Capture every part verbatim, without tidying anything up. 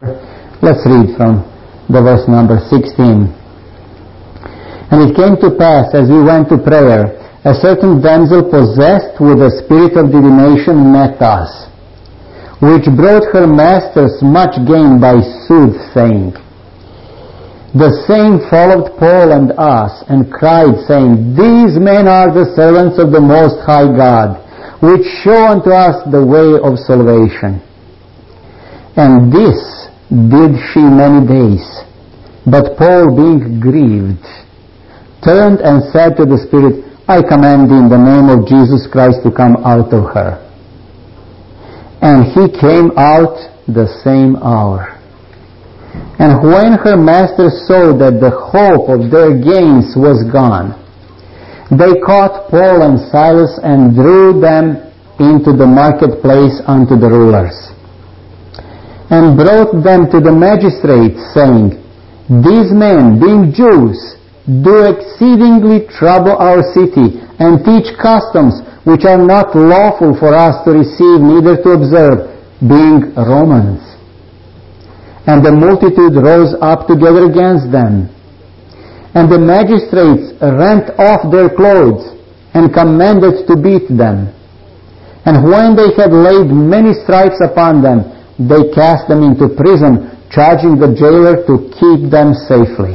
Let's read from the verse number sixteen. And it came to pass, as we went to prayer, a certain damsel possessed with a spirit of divination met us, which brought her masters much gain by soothsaying. The same followed Paul and us, and cried, saying, These men are the servants of the Most High God, which show unto us the way of salvation. And this did she many days. But Paul, being grieved, turned and said to the Spirit, I command thee in the name of Jesus Christ to come out of her. And he came out the same hour. And when her masters saw that the hope of their gains was gone, they caught Paul and Silas and drew them into the marketplace unto the rulers, and brought them to the magistrates, saying, These men, being Jews, do exceedingly trouble our city, and teach customs which are not lawful for us to receive, neither to observe, being Romans. And the multitude rose up together against them. And the magistrates rent off their clothes, and commanded to beat them. And when they had laid many stripes upon them, they cast them into prison, charging the jailer to keep them safely.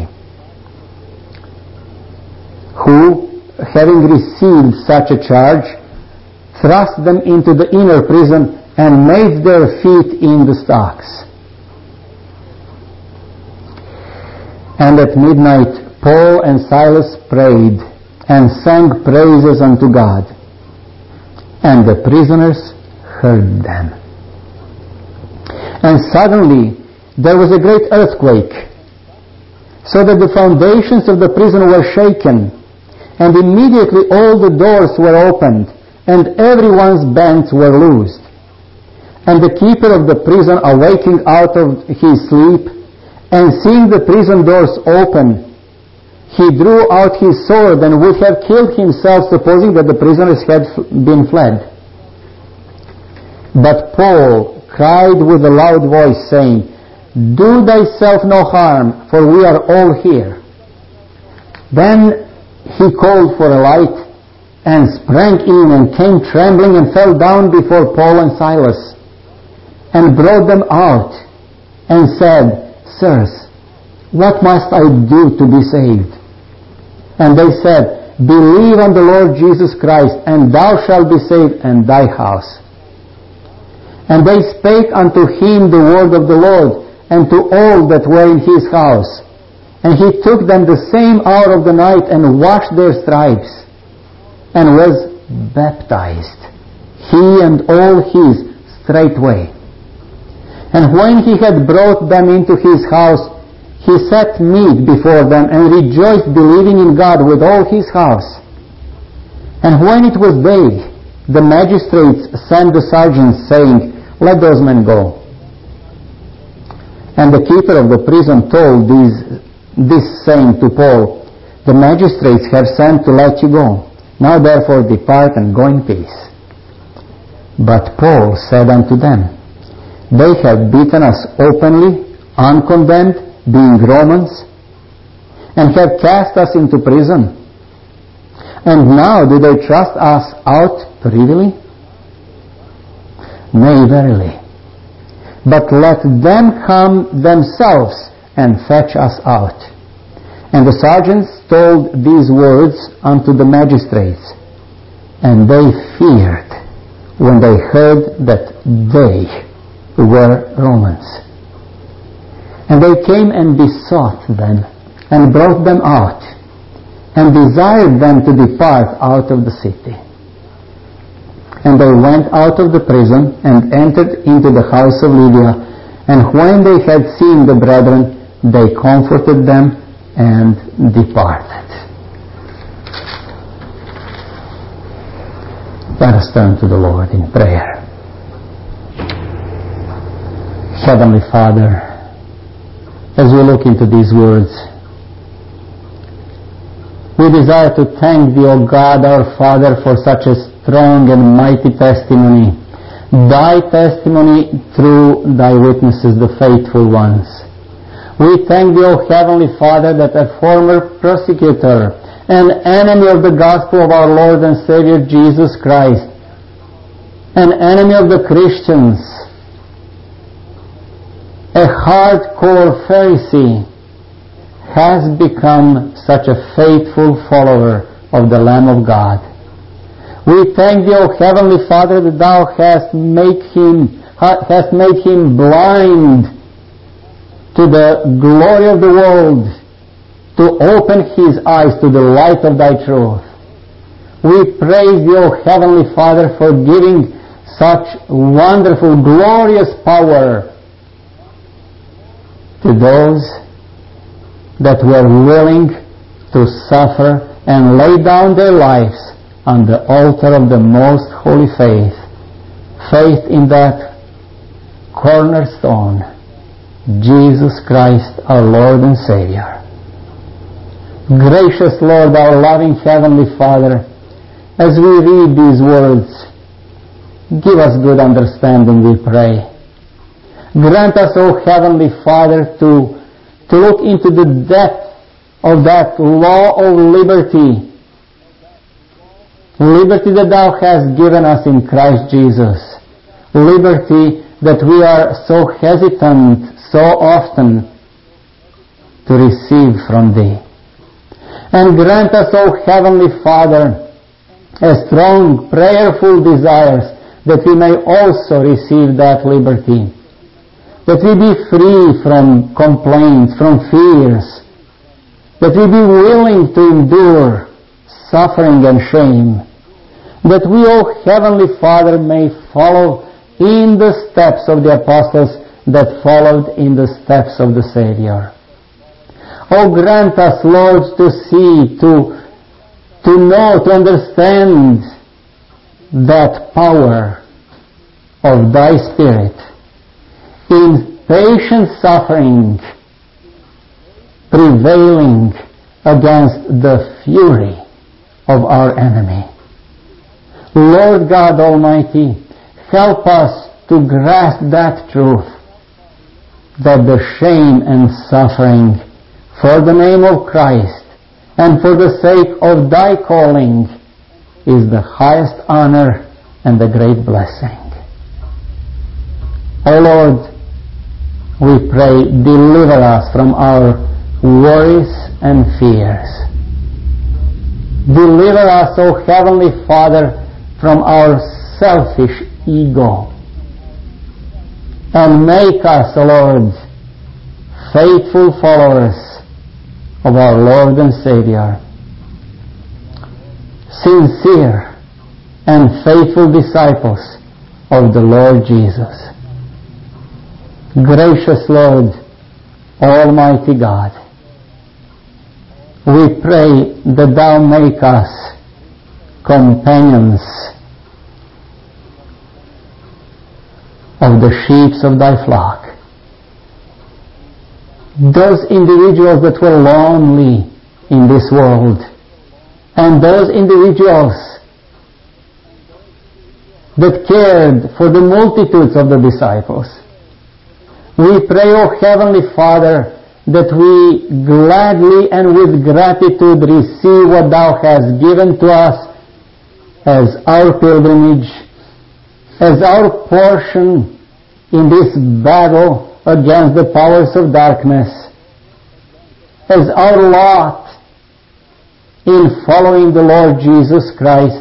Who, having received such a charge, thrust them into the inner prison, and made their feet in the stocks. And at midnight Paul and Silas prayed, and sang praises unto God. And the prisoners heard them. And suddenly there was a great earthquake, so that the foundations of the prison were shaken, and immediately all the doors were opened, and everyone's bands were loosed. And the keeper of the prison, awaking out of his sleep, and seeing the prison doors open, he drew out his sword and would have killed himself, supposing that the prisoners had been fled. But Paul cried with a loud voice, saying, Do thyself no harm, for we are all here. Then he called for a light, and sprang in, and came trembling, and fell down before Paul and Silas, and brought them out, and said, Sirs, what must I do to be saved? And they said, Believe on the Lord Jesus Christ, and thou shalt be saved, and thy house. And they spake unto him the word of the Lord, and to all that were in his house. And he took them the same hour of the night, and washed their stripes, and was baptized, he and all his straightway. And when he had brought them into his house, he set meat before them, and rejoiced, believing in God with all his house. And when it was day, the magistrates sent the sergeants, saying, Let those men go. And the keeper of the prison told these, this saying to Paul, The magistrates have sent to let you go. Now therefore depart, and go in peace. But Paul said unto them, They have beaten us openly, uncondemned, being Romans, and have cast us into prison. And now do they trust us out privily? Nay, verily. But let them come themselves and fetch us out. And the sergeants told these words unto the magistrates, and they feared when they heard that they were Romans. And they came and besought them, and brought them out, and desired them to depart out of the city. And they went out of the prison, and entered into the house of Lydia. And when they had seen the brethren, they comforted them, and departed. Let us turn to the Lord in prayer. Heavenly Father, as we look into these words, we desire to thank Thee, O God, our Father, for such a strong and mighty testimony thy testimony through thy witnesses, the faithful ones. We thank thee, O Heavenly Father, that a former persecutor, an enemy of the gospel of our Lord and Savior Jesus Christ, an enemy of the Christians, a hardcore Pharisee, has become such a faithful follower of the Lamb of God. We thank thee, O Heavenly Father, that thou hast made him, hast made him blind to the glory of the world, to open his eyes to the light of thy truth. We praise thee, O Heavenly Father, for giving such wonderful, glorious power to those that were willing to suffer and lay down their lives on the altar of the most holy faith, faith in that cornerstone, Jesus Christ, our Lord and Savior. Gracious Lord, our loving Heavenly Father, as we read these words, give us good understanding, we pray. Grant us, O Heavenly Father, to, to look into the depth of that law of liberty, liberty that thou hast given us in Christ Jesus, liberty that we are so hesitant so often to receive from thee. And grant us, O Heavenly Father, a strong, prayerful desires that we may also receive that liberty, that we be free from complaints, from fears, that we be willing to endure suffering and shame, that we, O Heavenly Father, may follow in the steps of the apostles that followed in the steps of the Savior. Oh, grant us, Lord, to see, to, to know, to understand that power of thy Spirit in patient suffering, prevailing against the fury of our enemy. Lord God Almighty, help us to grasp that truth, that the shame and suffering for the name of Christ and for the sake of thy calling is the highest honor and the great blessing. O Lord, we pray, deliver us from our worries and fears. Deliver us, O Heavenly Father, from our selfish ego, and make us, O Lord, faithful followers of our Lord and Savior, sincere and faithful disciples of the Lord Jesus. Gracious Lord, Almighty God, we pray that thou make us companions of the sheep of thy flock. Those individuals that were lonely in this world, and those individuals that cared for the multitudes of the disciples. We pray, O Heavenly Father, that we gladly and with gratitude receive what thou hast given to us as our pilgrimage, as our portion in this battle against the powers of darkness, as our lot in following the Lord Jesus Christ,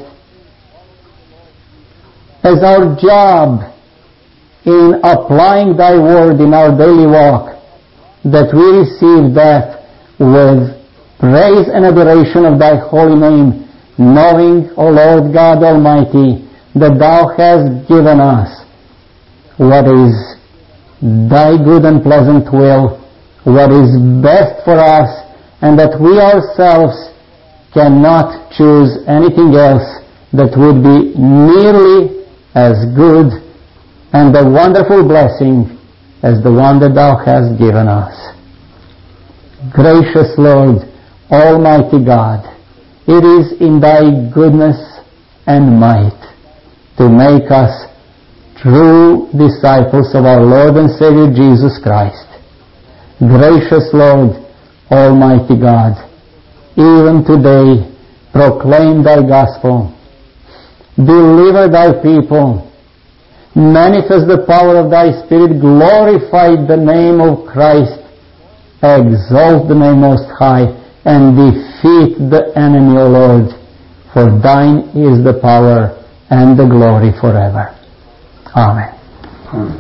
as our job in applying thy word in our daily walk, that we receive that with praise and adoration of thy holy name, knowing, O Lord God Almighty, that thou hast given us what is thy good and pleasant will, what is best for us, and that we ourselves cannot choose anything else that would be nearly as good and a wonderful blessing as the one that thou hast given us. Gracious Lord, Almighty God, it is in thy goodness and might to make us true disciples of our Lord and Savior Jesus Christ. Gracious Lord, Almighty God, even today proclaim thy gospel, deliver thy people, manifest the power of thy Spirit, glorify the name of Christ, exalt the name Most High, and defeat the enemy, O Lord, for thine is the power and the glory forever. Amen. Amen.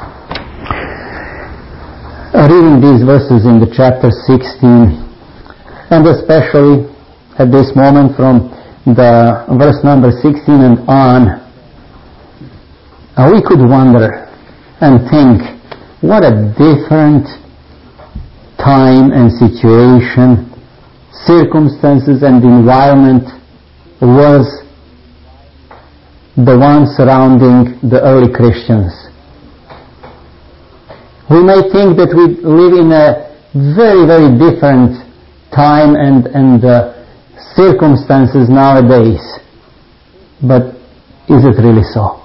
Reading these verses in the chapter sixteen, and especially at this moment from the verse number sixteen and on, uh, we could wonder and think, what a different time and situation, circumstances and environment was the one surrounding the early Christians. We may think that we live in a very, very different time and, and uh, circumstances nowadays. But is it really so?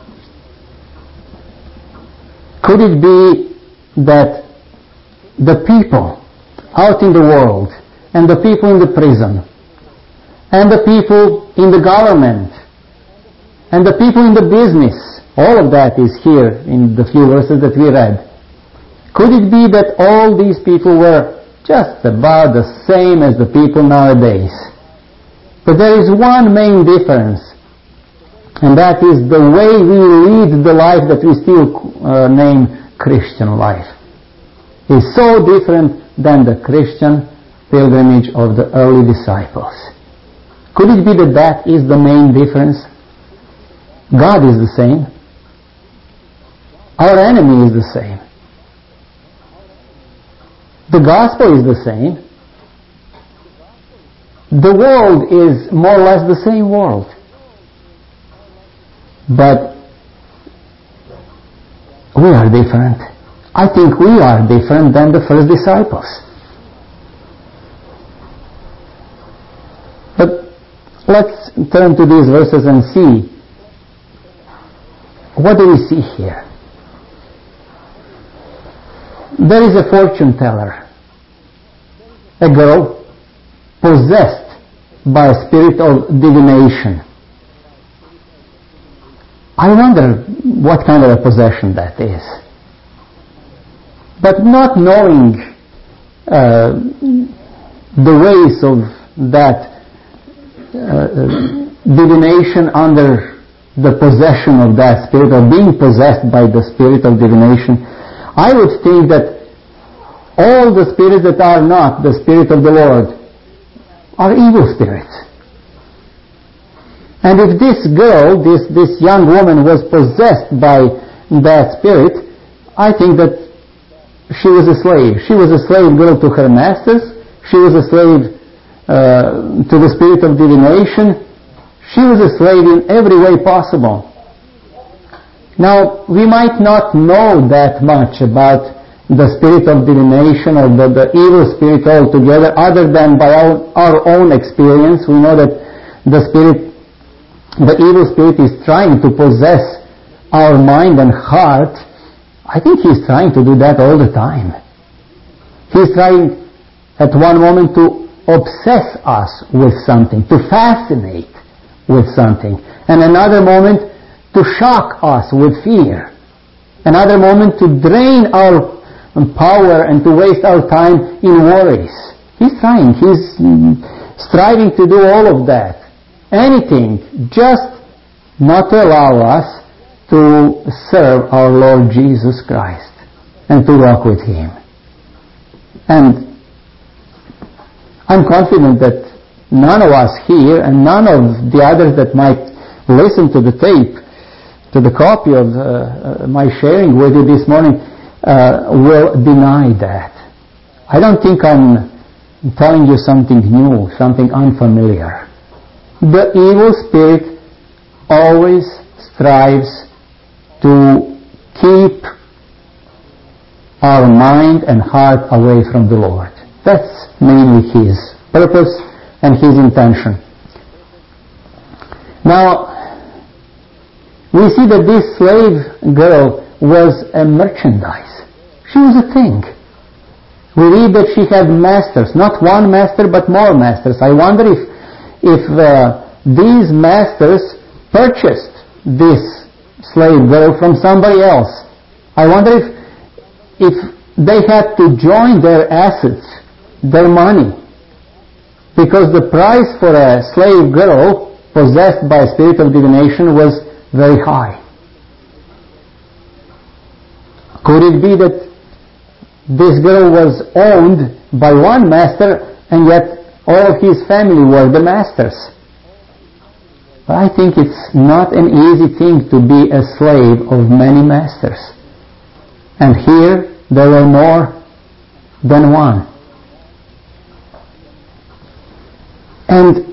Could it be that the people out in the world, and the people in the prison, and the people in the government, and the people in the business, all of that is here in the few verses that we read, could it be that all these people were just about the same as the people nowadays? But there is one main difference, and that is the way we lead the life that we still uh, name Christian life is so different than the Christian pilgrimage of the early disciples. Could it be that that is the main difference? God is the same. Our enemy is the same. The gospel is the same. The world is more or less the same world. But we are different. I think we are different than the first disciples. But let's turn to these verses and see, what do we see here? There is a fortune teller, a girl possessed by a spirit of divination. I wonder what kind of a possession that is. But not knowing uh, the ways of that uh, divination under the possession of that spirit, or being possessed by the spirit of divination, I would think that all the spirits that are not the Spirit of the Lord are evil spirits. And if this girl, this, this young woman was possessed by that spirit, I think that she was a slave. She was a slave girl to her masters. She was a slave uh, to the spirit of divination. She was a slave in every way possible. Now, we might not know that much about the spirit of divination or the, the evil spirit altogether, other than by our, our own experience. We know that the spirit, the evil spirit is trying to possess our mind and heart. I think he's trying to do that all the time. He's trying at one moment to obsess us with something, to fascinate with something, and another moment to shock us with fear. Another moment to drain our power and to waste our time in worries. He's trying, he's striving to do all of that. Anything, just not to allow us to serve our Lord Jesus Christ and to walk with Him. And I'm confident that none of us here and none of the others that might listen to the tape, to the copy of uh, uh, my sharing with you this morning, uh, will deny that. I don't think I'm telling you something new, something unfamiliar. The evil spirit always strives to keep our mind and heart away from the Lord. That's mainly his purpose and his intention. Now, we see that this slave girl was a merchandise. She was a thing. We read that she had masters, not one master but more masters. I wonder if, if uh, these masters purchased this slave girl from somebody else. I wonder if, if they had to join their assets, their money, because the price for a slave girl possessed by a spirit of divination was very high. Could it be that this girl was owned by one master and yet all of his family were the masters? But I think it's not an easy thing to be a slave of many masters. And here there were more than one. And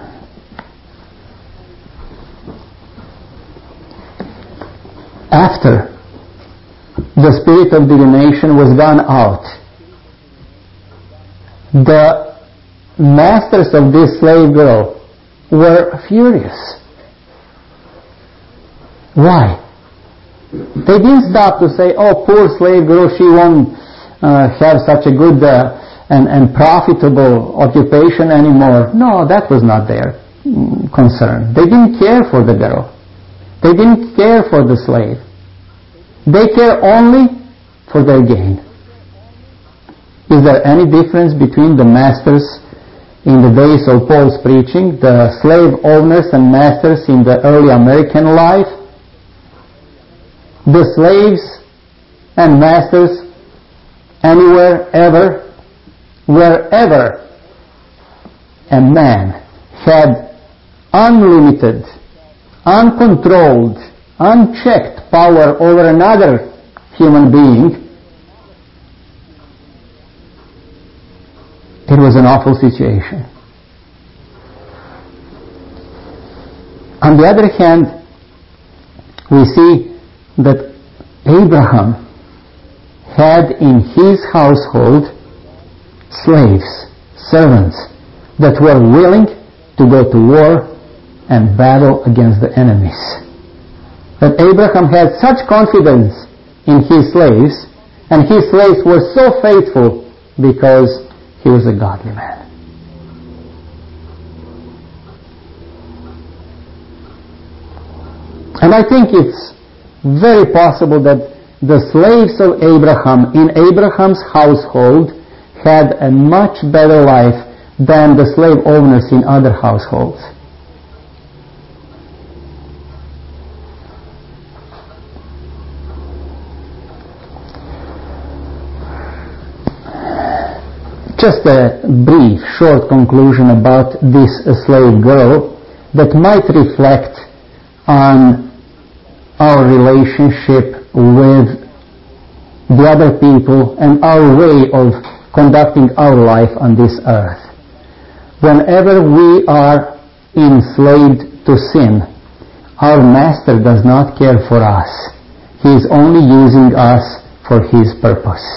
after the spirit of divination was gone out, the masters of this slave girl were furious. Why? They didn't stop to say, oh, poor slave girl, she won't uh, have such a good uh, and, and profitable occupation anymore. No, that was not their mm, concern. They didn't care for the girl. They didn't care for the slave. They care only for their gain. Is there any difference between the masters in the days of Paul's preaching, the slave owners and masters in the early American life? The slaves and masters anywhere, ever, wherever a man had unlimited, uncontrolled, unchecked power over another human being, it was an awful situation. On the other hand, we see that Abraham had in his household slaves, servants, that were willing to go to war and battle against the enemies. That Abraham had such confidence in his slaves, and his slaves were so faithful because he was a godly man. And I think it's very possible that the slaves of Abraham in Abraham's household had a much better life than the slave owners in other households. Just a brief, short conclusion about this slave girl that might reflect on our relationship with the other people and our way of conducting our life on this earth. Whenever we are enslaved to sin, our master does not care for us. He is only using us for his purpose.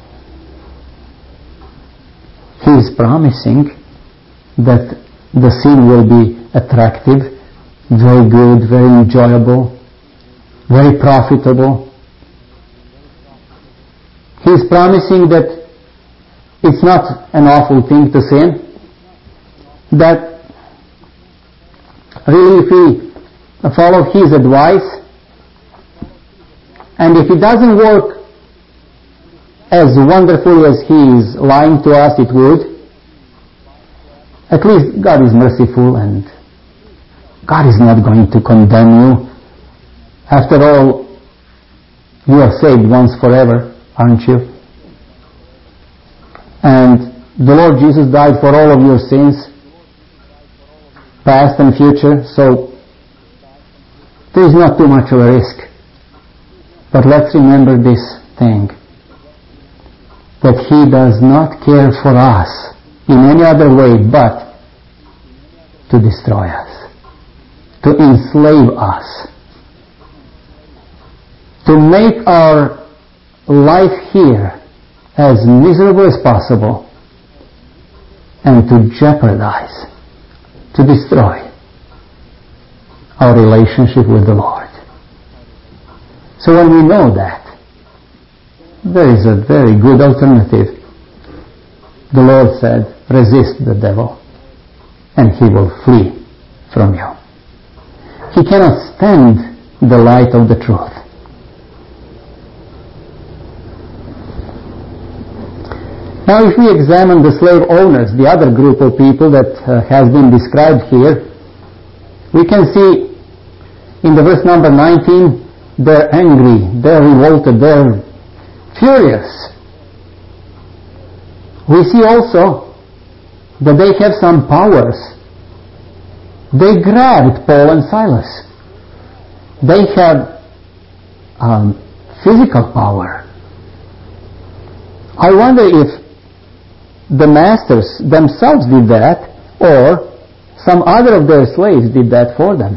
He is promising that the sin will be attractive, very good, very enjoyable, very profitable. He is promising that it's not an awful thing to sin, that really if we follow his advice, and if it doesn't work as wonderfully as he is lying to us it would, at least God is merciful and God is not going to condemn you. After all, you are saved once forever, aren't you? And the Lord Jesus died for all of your sins, past and future, so there is not too much of a risk. But let's remember this thing, that he does not care for us in any other way but to destroy us, to enslave us, to make our life here as miserable as possible, and to jeopardize, to destroy our relationship with the Lord. So when we know that, there is a very good alternative. The Lord said, resist the devil, and he will flee from you. He cannot stand the light of the truth. Now if we examine the slave owners, the other group of people that uh, has been described here, we can see in the verse number nineteen, they're angry, they're revolted, they're furious. We see also that they have some powers. They grabbed Paul and Silas. They had um, physical power. I wonder if the masters themselves did that, or some other of their slaves did that for them.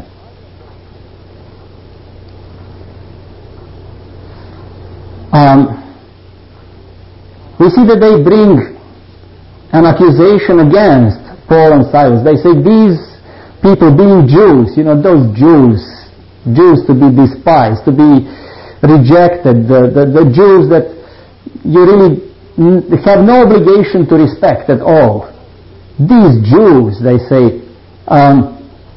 Um, we see that they bring an accusation against Paul and Silas. They say these people, being Jews, you know, those Jews, Jews to be despised, to be rejected, the, the, the Jews that you really have no obligation to respect at all. These Jews, they say, um,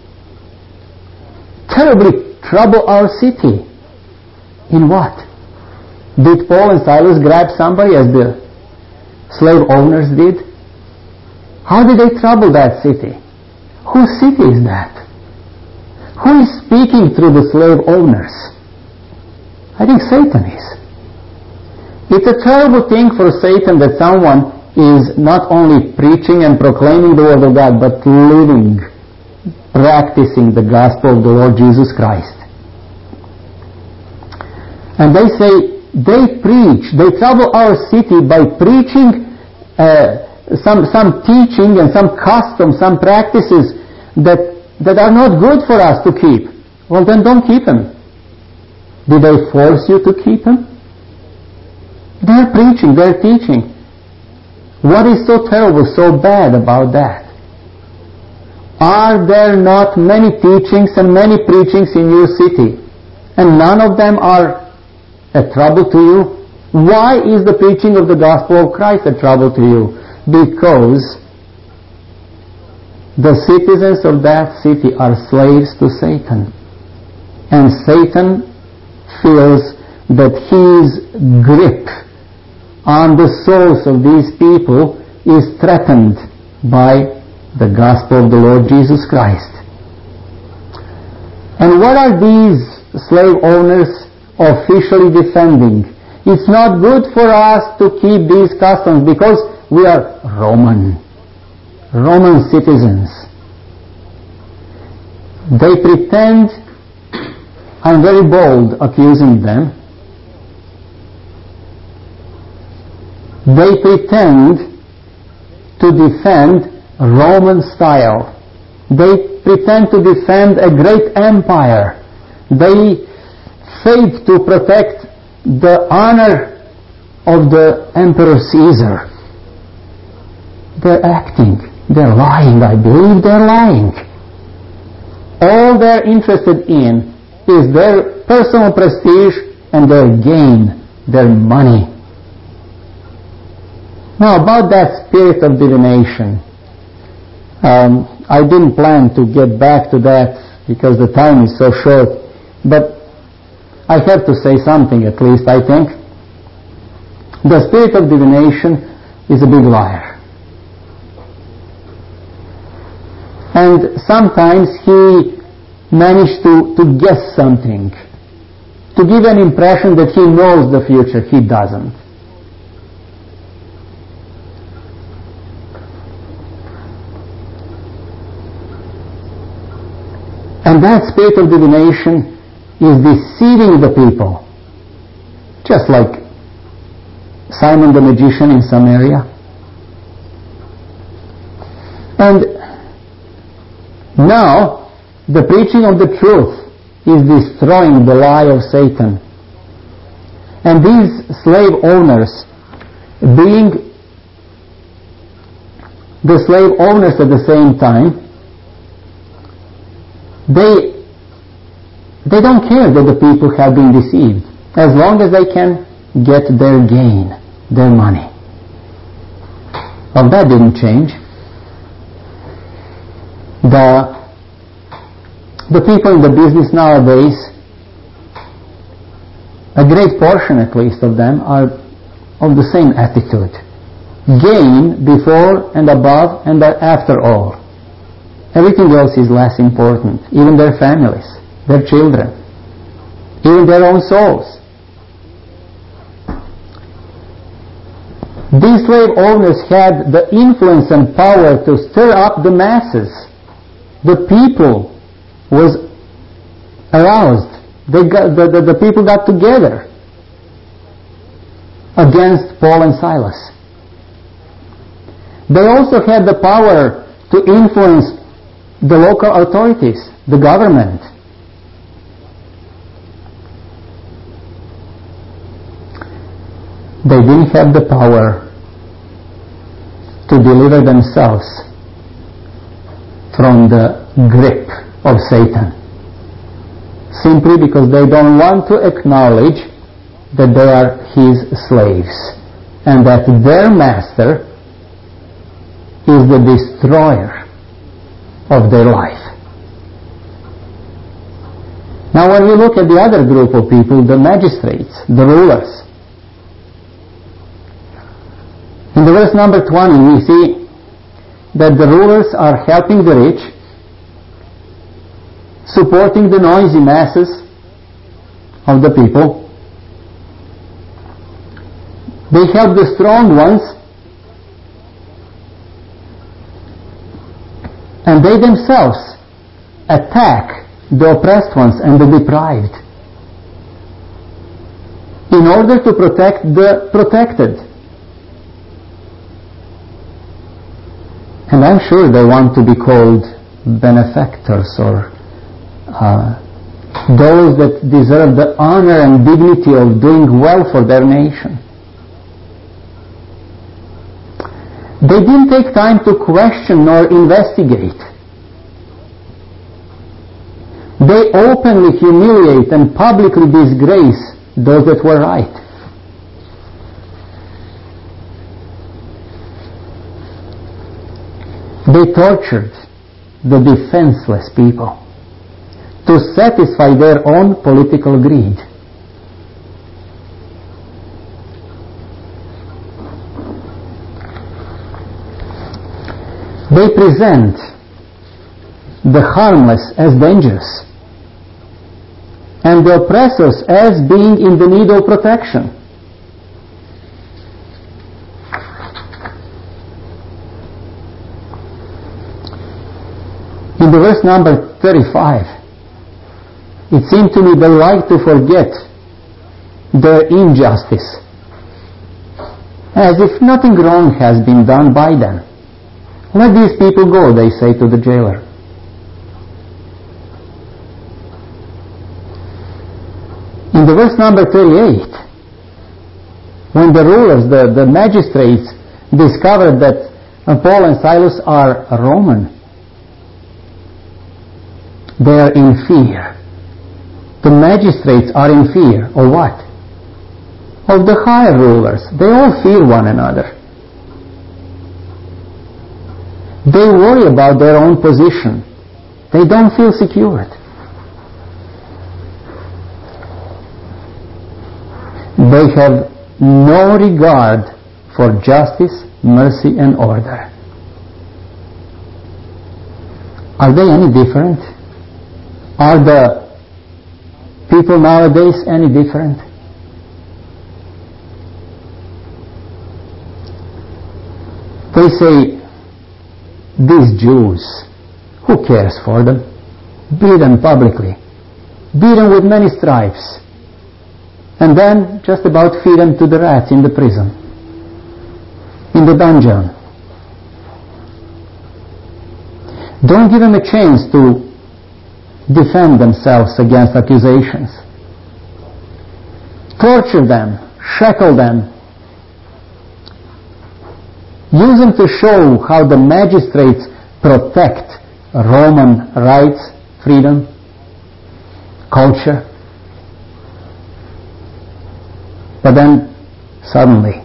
terribly trouble our city. In what? Did Paul and Silas grab somebody as the slave owners did? How did they trouble that city? Whose city is that? Who is speaking through the slave owners? I think Satan is. It's a terrible thing for Satan that someone is not only preaching and proclaiming the Word of God, but living, practicing the gospel of the Lord Jesus Christ. And they say, they preach, they trouble our city by preaching uh, some, some teaching and some customs, some practices that, that are not good for us to keep. Well, then don't keep them. Did they force you to keep them? They're preaching, they're teaching. What is so terrible, so bad about that? Are there not many teachings and many preachings in your city, and none of them are a trouble to you? Why is the preaching of the gospel of Christ a trouble to you? Because the citizens of that city are slaves to Satan. And Satan feels that his grip on the souls of these people is threatened by the gospel of the Lord Jesus Christ. And what are these slave owners officially defending? It's not good for us to keep these customs because we are Roman, Roman citizens. They pretend, I'm very bold accusing them, they pretend to defend Roman style. They pretend to defend a great empire. They fake to protect the honor of the Emperor Caesar. They're acting. They're lying. I believe they're lying. All they're interested in is their personal prestige and their gain, their money. Now, about that spirit of divination, um, I didn't plan to get back to that because the time is so short, but I have to say something at least, I think. The spirit of divination is a big liar. And sometimes he managed to, to guess something, to give an impression that he knows the future. He doesn't. And that spirit of divination is deceiving the people. Just like Simon the magician in Samaria. And now, the preaching of the truth is destroying the lie of Satan. And these slave owners, being the slave owners at the same time, They, they don't care that the people have been deceived. as long as they can get their gain, their money. Well, that didn't change. The, the people in the business nowadays, a great portion at least of them, are of the same attitude. Gain before and above and after all. Everything else is less important. Even their families, their children, even their own souls. These slave owners had the influence and power to stir up the masses. The people was aroused. They got, the, the, the people got together against Paul and Silas. They also had the power to influence the local authorities, the government. They didn't have the power to deliver themselves from the grip of Satan, simply because they don't want to acknowledge that they are his slaves and that their master is the destroyer of their life. Now when we look at the other group of people, the magistrates, the rulers, in the verse number twenty we see that the rulers are helping the rich, supporting the noisy masses of the people. They help the strong ones, and they themselves attack the oppressed ones and the deprived in order to protect the protected. And I'm sure they want to be called benefactors or uh, those that deserve the honor and dignity of doing well for their nation. They didn't take time to question nor investigate. They openly humiliate and publicly disgrace those that were right. They tortured the defenseless people to satisfy their own political greed. They present the harmless as dangerous and the oppressors as being in the need of protection. In the verse number thirty-five, it seemed to me they like to forget their injustice, as if nothing wrong has been done by them. Let these people go, they say to the jailer. In the verse number thirty-eight, when the rulers, the, the magistrates, discovered that Paul and Silas are Roman, they are in fear. The magistrates are in fear of what? Of the higher rulers. They all fear one another. They worry about their own position. They don't feel secured. They have no regard for justice, mercy, and order. Are they any different? Are the people nowadays any different? They say, these Jews, who cares for them? Beat them publicly. Beat them with many stripes. And then just about feed them to the rats in the prison, in the dungeon. Don't give them a chance to defend themselves against accusations. Torture them, shackle them. Use them to show how the magistrates protect Roman rights, freedom, culture. But then, suddenly,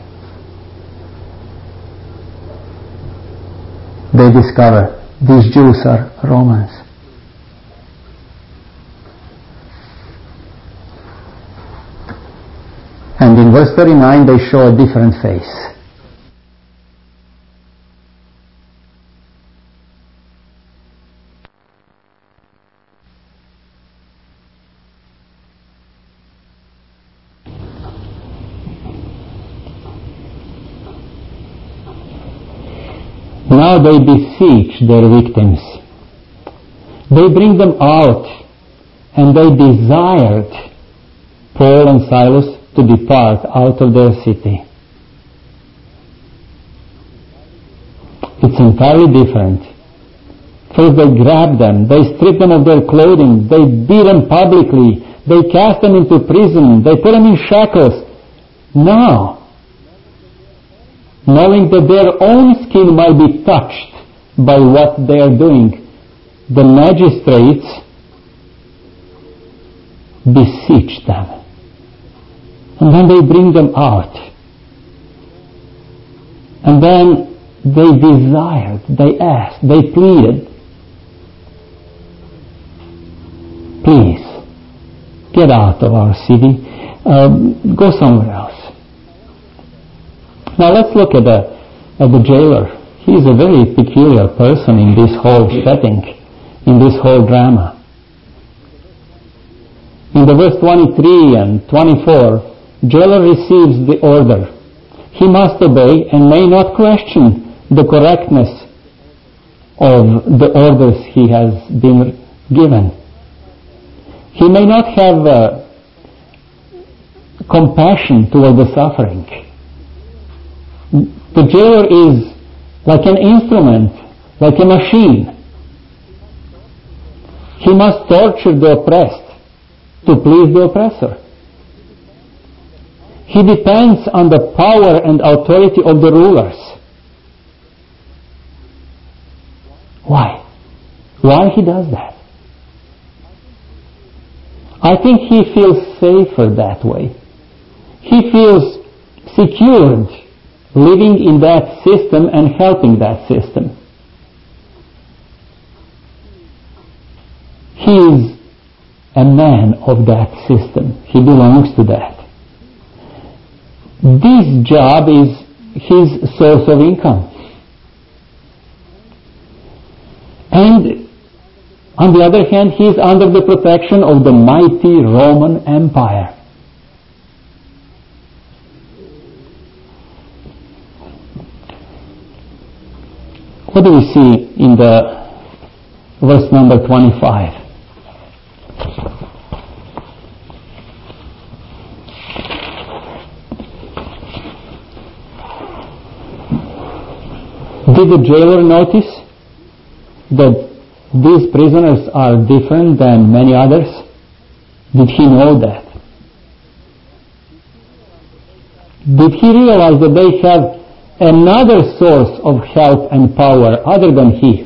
they discover these Jews are Romans. And in verse thirty-nine they show a different face. Now they beseech their victims. They bring them out, and they desired Paul and Silas to depart out of their city. It's entirely different. First they grab them, they strip them of their clothing, they beat them publicly, they cast them into prison, they put them in shackles. Now, knowing that their own skin might be touched by what they are doing, the magistrates beseech them. And then they bring them out. And then they desired, they asked, they pleaded, please, get out of our city, um, go somewhere else. Now let's look at the, at the jailer. He is a very peculiar person in this whole setting, in this whole drama. In the verse twenty-three and twenty-four, jailer receives the order. He must obey and may not question the correctness of the orders he has been given. He may not have uh, compassion toward the suffering. The jailer is like an instrument, like a machine. He must torture the oppressed to please the oppressor. He depends on the power and authority of the rulers. Why? Why he does that? I think he feels safer that way. He feels secured living in that system and helping that system. He is a man of that system. He belongs to that. This job is his source of income. And on the other hand, he is under the protection of the mighty Roman Empire. What do we see in the verse number twenty-five? Did the jailer notice that these prisoners are different than many others? Did he know that? Did he realize that they have another source of help and power other than his?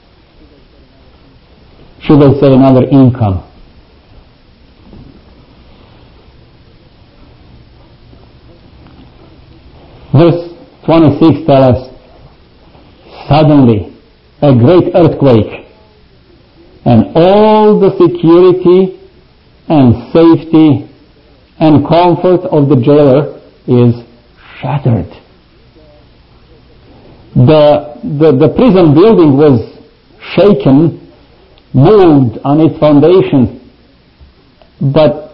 Should I say another income? Verse twenty-six tells us, suddenly a great earthquake, and all the security and safety and comfort of the jailer is shattered. The, the, the prison building was shaken, moved on its foundation, but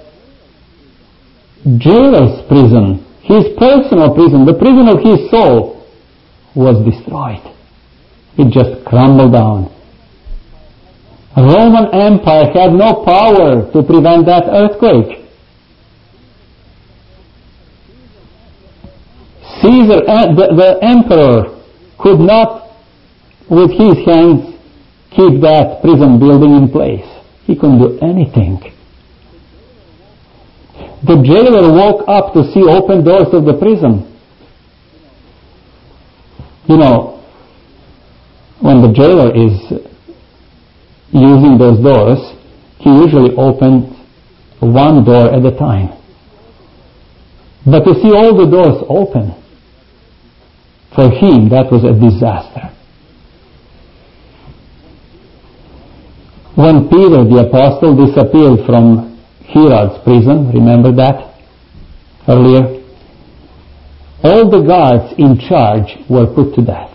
jailer's prison, his personal prison, the prison of his soul, was destroyed. It just crumbled down. The Roman Empire had no power to prevent that earthquake. Caesar, the, the emperor, could not, with his hands, keep that prison building in place. He couldn't do anything. The jailer woke up to see open doors of the prison. You know, when the jailer is using those doors, he usually opens one door at a time. But to see all the doors open, for him that was a disaster. When Peter the apostle disappeared from Herod's prison, remember that earlier? All the guards in charge were put to death.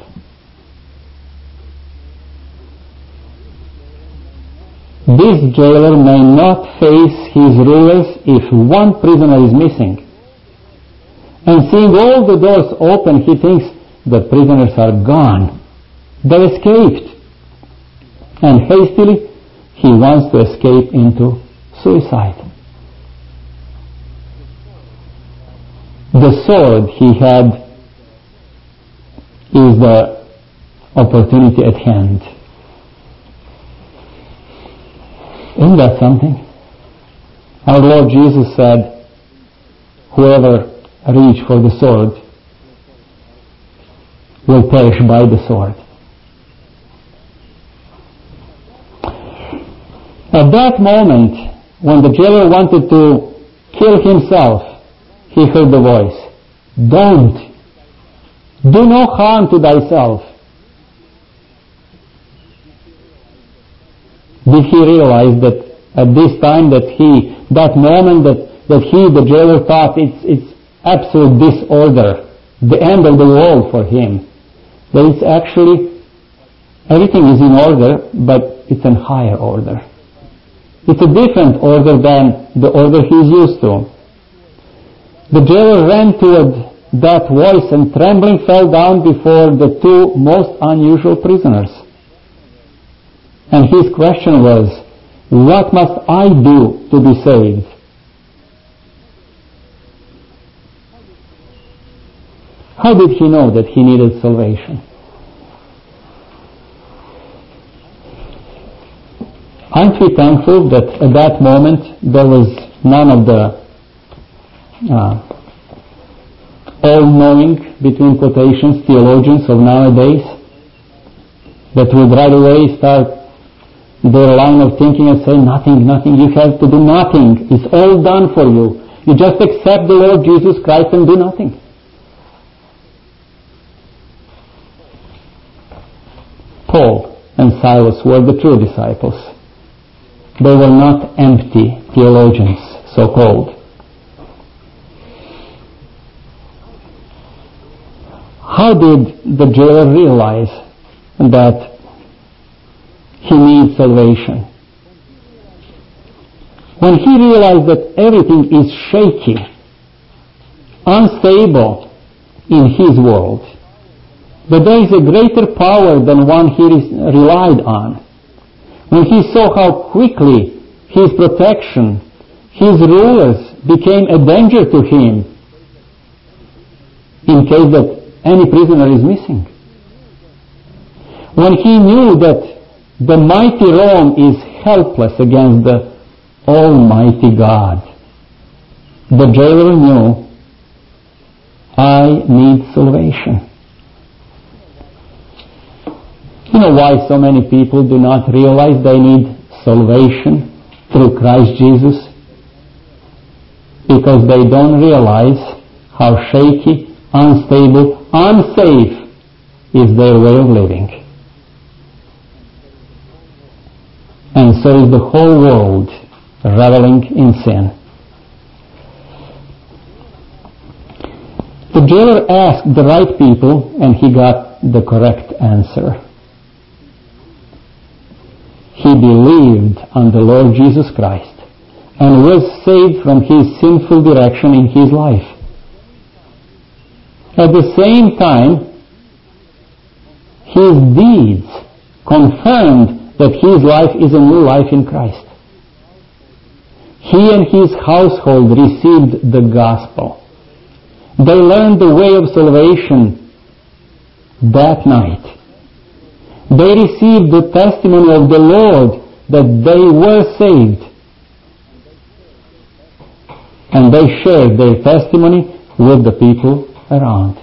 This jailer may not face his rulers if one prisoner is missing. And seeing all the doors open, he thinks the prisoners are gone. They escaped. And hastily, he wants to escape into suicide. The sword he had is the opportunity at hand. Isn't that something? Our Lord Jesus said, whoever reach for the sword will perish by the sword. At that moment, when the jailer wanted to kill himself, he heard the voice, "Don't! Do no harm to thyself." Did he realize that at this time that he, that moment that, that he, the jailer, thought it's, it's absolute disorder, the end of the world for him, that it's actually, everything is in order, but it's in higher order. It's a different order than the order he's used to. The jailer ran toward that voice and trembling fell down before the two most unusual prisoners. And his question was, what must I do to be saved? How did he know that he needed salvation? Aren't we thankful that at that moment there was none of the uh, all-knowing, between quotations, theologians of nowadays that would right away start their line of thinking and say, nothing, nothing, you have to do nothing. It's all done for you. You just accept the Lord Jesus Christ and do nothing. Paul and Silas were the true disciples. They were not empty theologians, so-called. How did the jailer realize that he needs salvation? When he realized that everything is shaky, unstable in his world, that there is a greater power than one he relied on. When he saw how quickly his protection, his rulers became a danger to him in case that any prisoner is missing. When he knew that the mighty Rome is helpless against the Almighty God, the jailer knew, I need salvation. You know why so many people do not realize they need salvation through Christ Jesus? Because they don't realize how shaky, unstable, unsafe is their way of living. And so is the whole world reveling in sin. The jailer asked the right people and he got the correct answer. He believed on the Lord Jesus Christ and was saved from his sinful direction in his life. At the same time, his deeds confirmed that his life is a new life in Christ. He and his household received the gospel. They learned the way of salvation that night. They received the testimony of the Lord that they were saved. And they shared their testimony with the people around.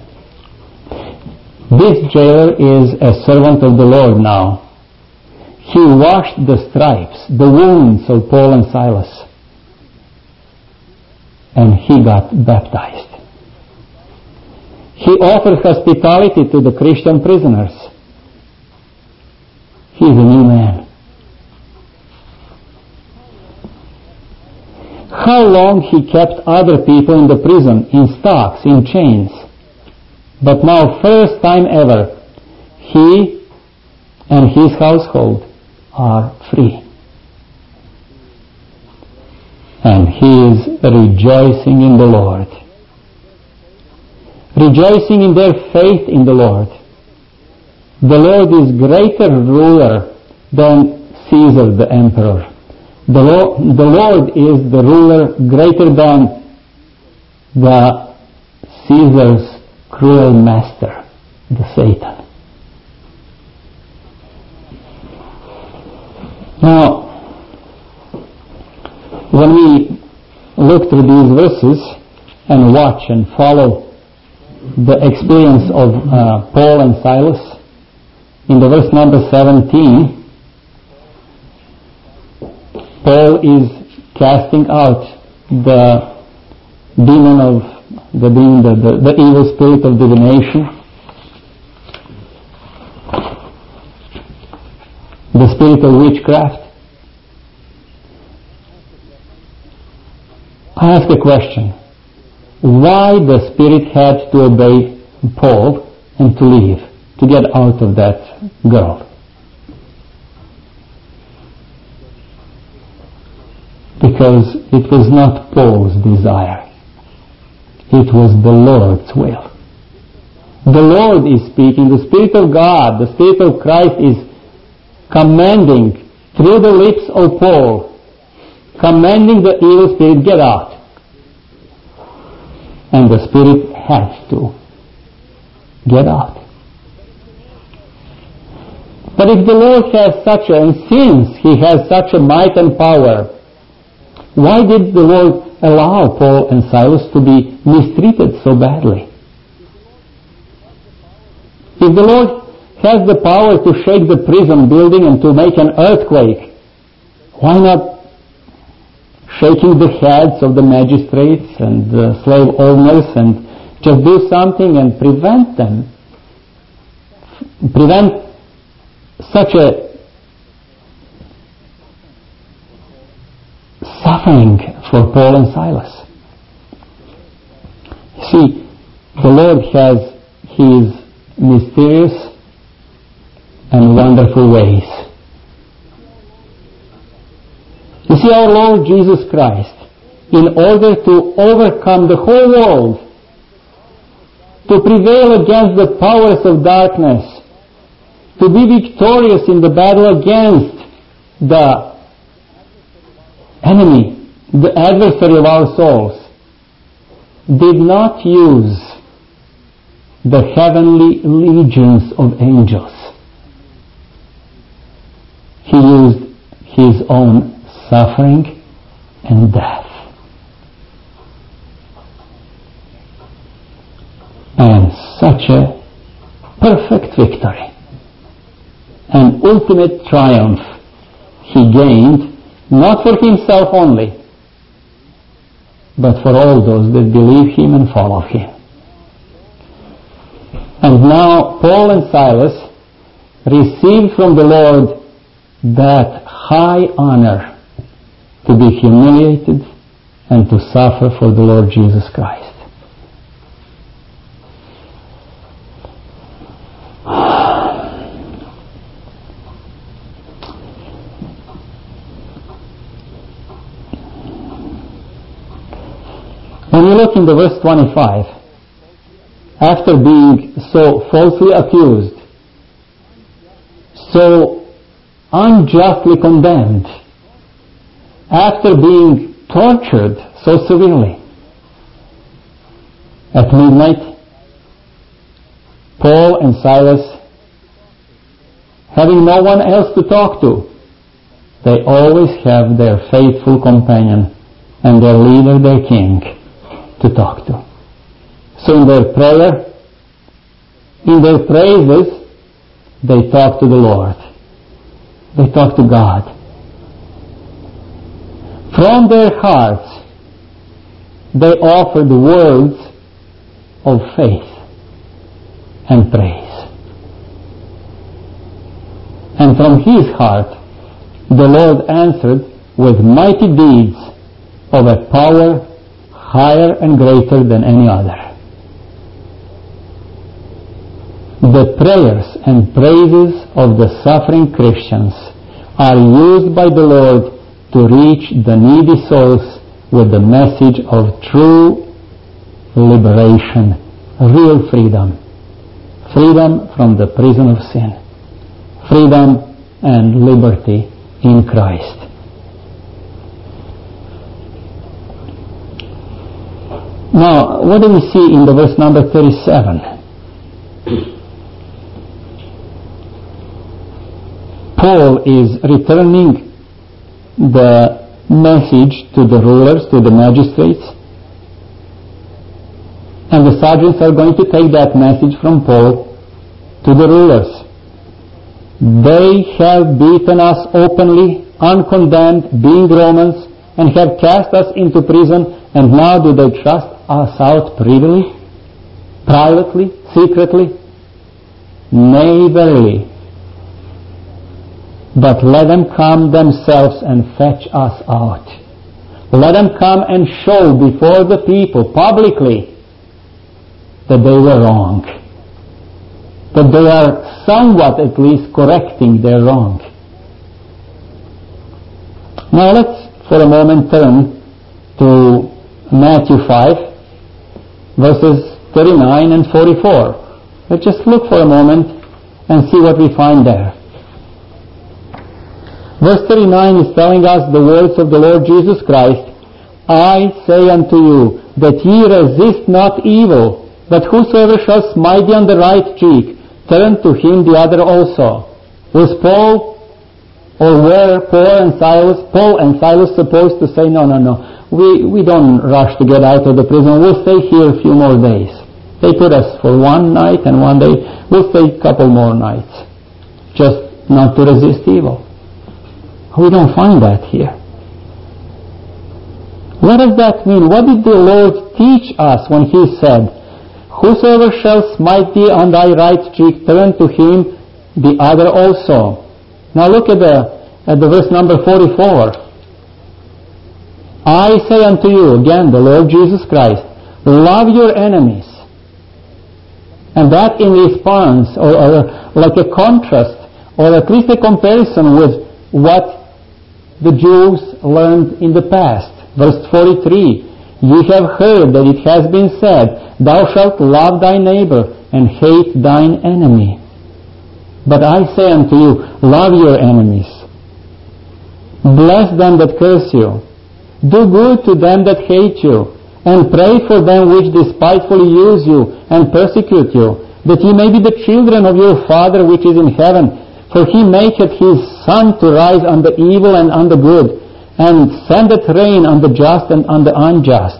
This jailer is a servant of the Lord now. he washed the stripes, the wounds of Paul and Silas, and he got baptized. He offered hospitality to the Christian prisoners. He is a new man. How long he kept other people in the prison, in stocks, in chains. But now, first time ever, he and his household are free. And he is rejoicing in the Lord. Rejoicing in their faith in the Lord. The Lord is greater ruler than Caesar the emperor. The Lord, the Lord is the ruler greater than the Caesar's cruel master, the Satan. Now, when we look through these verses and watch and follow the experience of uh, Paul and Silas, in the verse number seventeen, Paul is casting out the demon of the demon, the, the, the evil spirit of divination, the spirit of witchcraft. I ask a question. Why the spirit had to obey Paul and to leave, to get out of that girl? Because it was not Paul's desire. It was the Lord's will. The Lord is speaking. The Spirit of God, the Spirit of Christ is commanding through the lips of Paul, commanding the evil spirit, get out. And the spirit had to get out. But if the Lord has such a, and since He has such a might and power, why did the Lord allow Paul and Silas to be mistreated so badly? If the Lord has the power to shake the prison building and to make an earthquake, why not shaking the heads of the magistrates and the slave owners and just do something and prevent them, prevent such a suffering for Paul and Silas? You see, the Lord has His mysterious and wonderful ways. You see, our Lord Jesus Christ, in order to overcome the whole world, to prevail against the powers of darkness, to be victorious in the battle against the enemy, the adversary of our souls, did not use the heavenly legions of angels. He used His own suffering and death. And such a perfect victory, an ultimate triumph He gained, not for Himself only, but for all those that believe Him and follow Him. And now Paul and Silas received from the Lord that high honor to be humiliated and to suffer for the Lord Jesus Christ. When you look in the verse twenty-five, after being so falsely accused, so unjustly condemned, after being tortured so severely, at midnight, Paul and Silas, having no one else to talk to, they always have their faithful companion and their leader, their king, to talk to. So in their prayer, in their praises, they talk to the Lord. They talk to God. From their hearts, they offered words of faith and praise. And from his heart, the Lord answered with mighty deeds of a power higher and greater than any other. The prayers and praises of the suffering Christians are used by the Lord to reach the needy souls with the message of true liberation, real freedom. Freedom from the prison of sin. Freedom and liberty in Christ. Now, what do we see in the verse number thirty-seven? Paul is returning the message to the rulers, to the magistrates, and the sergeants are going to take that message from Paul to the rulers. They have beaten us openly, uncondemned, being Romans, and have cast us into prison, and now do they trust us out privily, privately, secretly? Nay, verily. But let them come themselves and fetch us out. Let them come and show before the people publicly that they were wrong. That they are somewhat at least correcting their wrong. Now let's for a moment turn to Matthew five, verses thirty-nine and forty-four. Let's just look for a moment and see what we find there. Verse thirty-nine is telling us the words of the Lord Jesus Christ, I say unto you, that ye resist not evil, but whosoever shall smite thee on the right cheek, turn to him the other also. Was Paul, or were Paul and Silas, Paul and Silas supposed to say, no, no, no, we, we don't rush to get out of the prison, we'll stay here a few more days. They put us for one night and one day, we'll stay a couple more nights, just not to resist evil. We don't find that here. What does that mean? What did the Lord teach us when He said, whosoever shall smite thee on thy right cheek, turn to him the other also? Now look at the, at the verse number forty-four. I say unto you, again, the Lord Jesus Christ, love your enemies. And that in response, or, or like a contrast, or at least a comparison with what the Jews learned in the past. Verse forty-three, ye have heard that it has been said, thou shalt love thy neighbor and hate thine enemy. But I say unto you, love your enemies. Bless them that curse you. Do good to them that hate you. And pray for them which despitefully use you and persecute you, that ye may be the children of your Father which is in heaven. For he maketh his sun to rise on the evil and on the good, and sendeth rain on the just and on the unjust.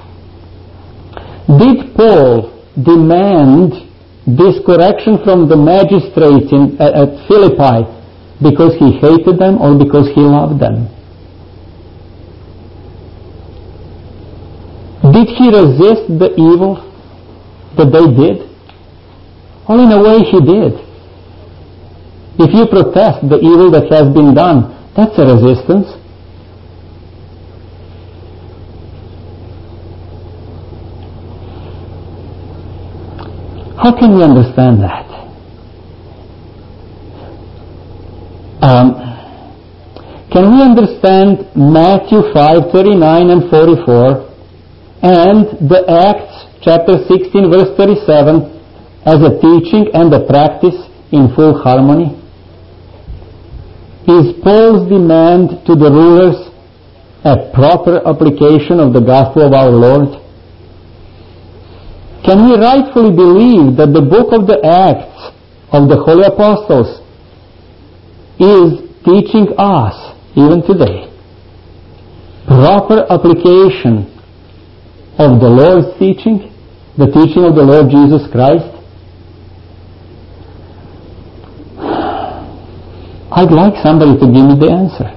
Did Paul demand this correction from the magistrates in, uh, at Philippi because he hated them or because he loved them? Did he resist the evil that they did? Well, in a way he did. If you protest the evil that has been done, that's a resistance. How can we understand that? Um, can we understand Matthew five, thirty-nine and forty-four and the Acts chapter sixteen verse thirty-seven as a teaching and a practice in full harmony? Is Paul's demand to the rulers a proper application of the gospel of our Lord? Can we rightfully believe that the book of the Acts of the Holy Apostles is teaching us, even today, proper application of the Lord's teaching, the teaching of the Lord Jesus Christ? I'd like somebody to give me the answer.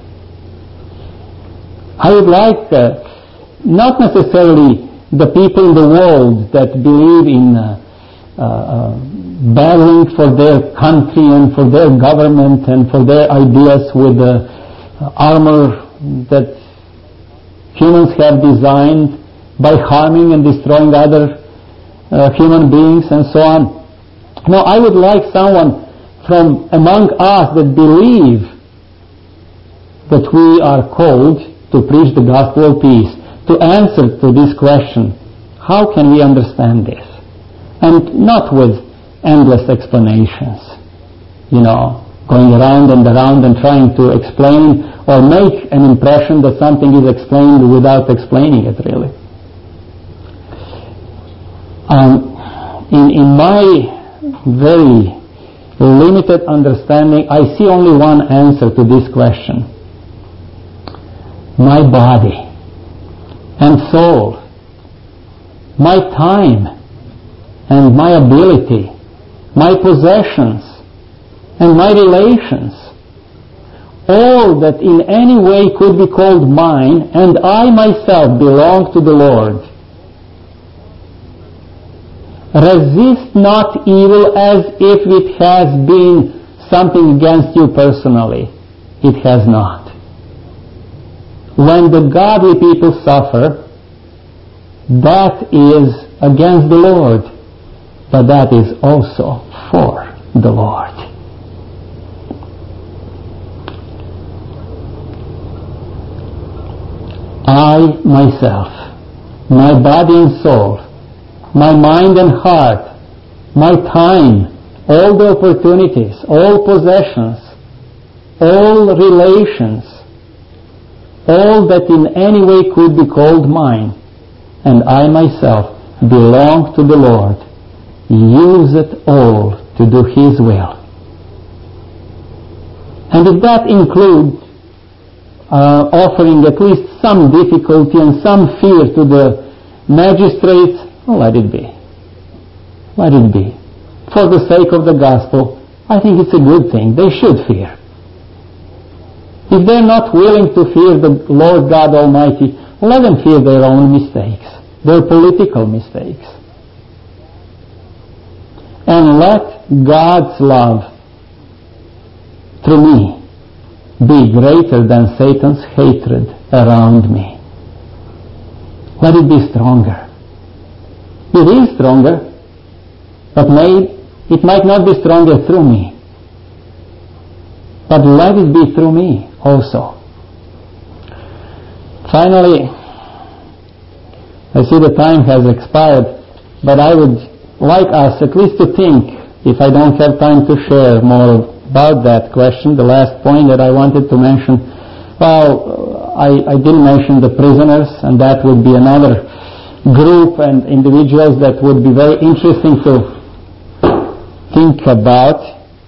I would like uh, not necessarily the people in the world that believe in uh, uh, uh, battling for their country and for their government and for their ideas with the uh, armor that humans have designed by harming and destroying other uh, human beings and so on. No, I would like someone from among us that believe that we are called to preach the gospel of peace, to answer to this question, how can we understand this? And not with endless explanations, you know, going around and around and trying to explain or make an impression that something is explained without explaining it really. Um, in, in my very limited understanding, I see only one answer to this question. My body and soul, my time and my ability, my possessions and my relations, all that in any way could be called mine, and I myself belong to the Lord. Resist not evil as if it has been something against you personally. It has not. When the godly people suffer, that is against the Lord, but that is also for the Lord. I myself, my body and soul, my mind and heart, my time, all the opportunities, all possessions, all relations, all that in any way could be called mine, and I myself belong to the Lord. Use it all to do His will. And if that includes uh, offering at least some difficulty and some fear to the magistrates, oh, let it be. Let it be. For the sake of the gospel, I think it's a good thing. They should fear. If they're not willing to fear the Lord God Almighty, let them fear their own mistakes, their political mistakes. And let God's love through me be greater than Satan's hatred around me. Let it be stronger. It is stronger, but may, it might not be stronger through me. But let it be through me also. Finally, I see the time has expired, but I would like us at least to think, if I don't have time to share more about that question, the last point that I wanted to mention, well, I, I didn't mention the prisoners, and that would be another group and individuals that would be very interesting to think about.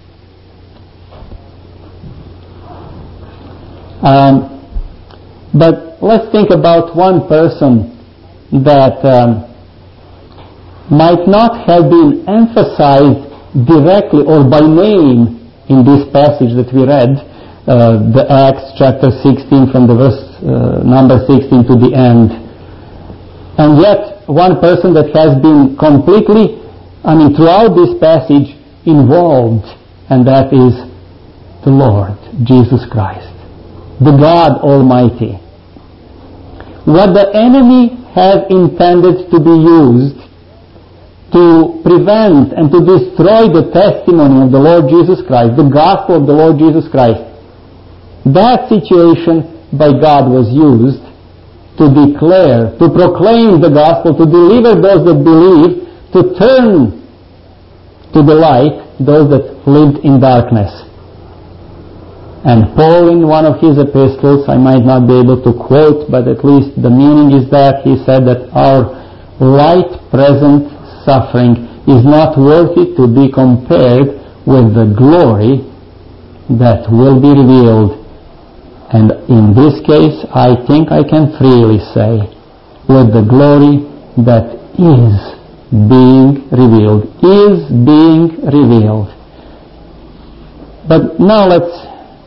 Um, but let's think about one person that um, might not have been emphasized directly or by name in this passage that we read, uh, the Acts chapter sixteen, from the verse uh, number sixteen to the end. And yet, one person that has been completely, I mean, throughout this passage, involved, and that is the Lord Jesus Christ, the God Almighty. What the enemy has intended to be used to prevent and to destroy the testimony of the Lord Jesus Christ, the gospel of the Lord Jesus Christ, that situation by God was used to declare, to proclaim the gospel, to deliver those that believe, to turn to the light those that lived in darkness. And Paul, in one of his epistles, I might not be able to quote, but at least the meaning is that he said that our light present suffering is not worthy to be compared with the glory that will be revealed. And in this case, I think I can freely say, with the glory that is being revealed, is being revealed. But now let's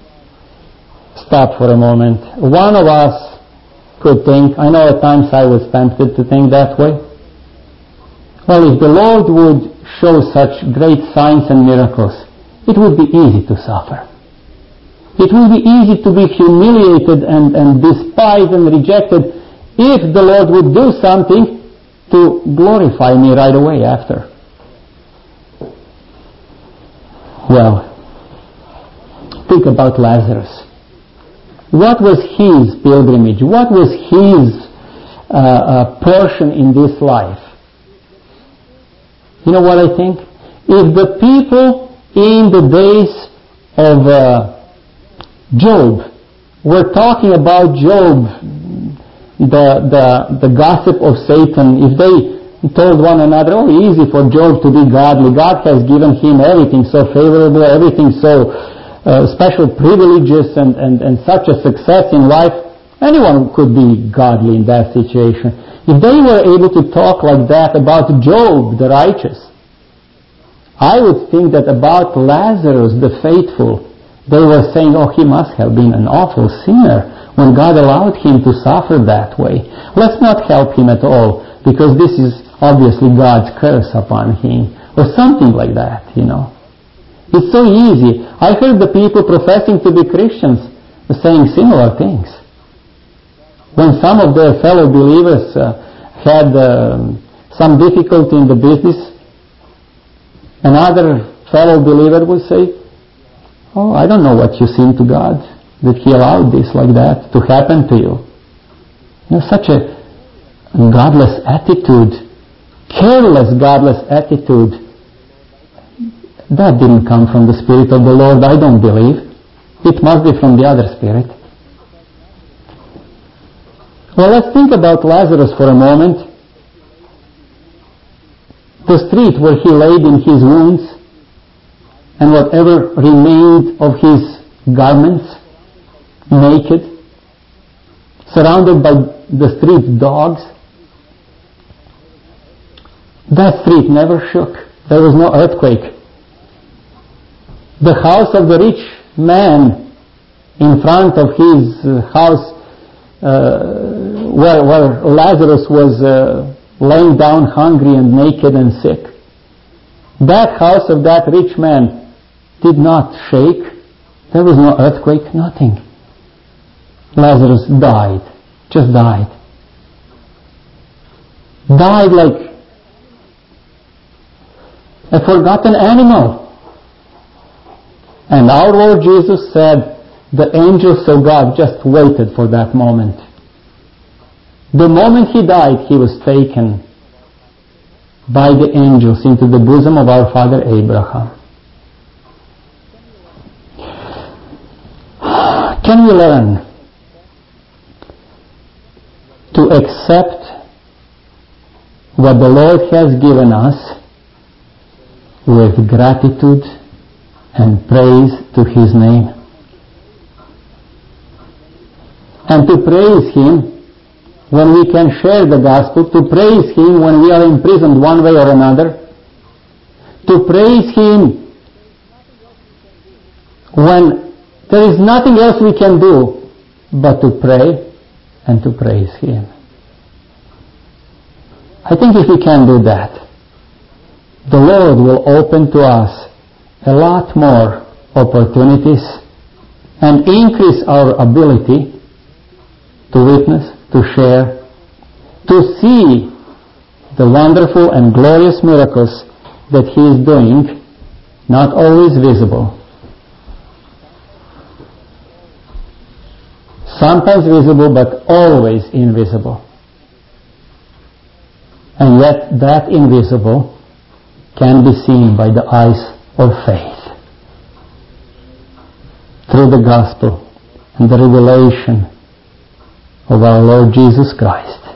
stop for a moment. One of us could think, I know at times I was tempted to think that way. Well, if the Lord would show such great signs and miracles, it would be easy to suffer. It would be easy to be humiliated and, and despised and rejected if the Lord would do something to glorify me right away after. Well, think about Lazarus. What was his pilgrimage? What was his uh, uh, portion in this life? You know what I think? If the people in the days of uh, Job were talking about Job, the, the, the gossip of Satan, if they told one another, oh, easy for Job to be godly, God has given him everything so favorable, everything so uh, special privileges and, and, and such a success in life, anyone could be godly in that situation. If they were able to talk like that about Job, the righteous, I would think that about Lazarus, the faithful, they were saying, oh, he must have been an awful sinner when God allowed him to suffer that way. Let's not help him at all, because this is obviously God's curse upon him, or something like that, you know. It's so easy. I heard the people professing to be Christians saying similar things. When some of their fellow believers uh, had uh, some difficulty in the business, another fellow believer would say, oh, I don't know what you sin to God, that He allowed this like that to happen to you. You know, such a godless attitude, careless godless attitude, that didn't come from the Spirit of the Lord, I don't believe. It must be from the other spirit. Well, let's think about Lazarus for a moment. The street where he laid in his wounds, and whatever remained of his garments, naked, surrounded by the street dogs. That street never shook. There was no earthquake. The house of the rich man, in front of his uh, house, uh, where, where Lazarus was uh, laying down hungry and naked and sick, that house of that rich man did not shake. There was no earthquake, nothing. Lazarus died, just died. Died like a forgotten animal. And our Lord Jesus said, the angels of God just waited for that moment. The moment he died, he was taken by the angels into the bosom of our father Abraham. Can we learn to accept what the Lord has given us with gratitude and praise to His name? And to praise Him when we can share the gospel, to praise Him when we are imprisoned one way or another, to praise Him when there is nothing else we can do but to pray and to praise Him. I think if we can do that, the Lord will open to us a lot more opportunities and increase our ability to witness, to share, to see the wonderful and glorious miracles that He is doing, not always visible. Sometimes visible, but always invisible. And yet that invisible can be seen by the eyes of faith through the gospel and the revelation of our Lord Jesus Christ.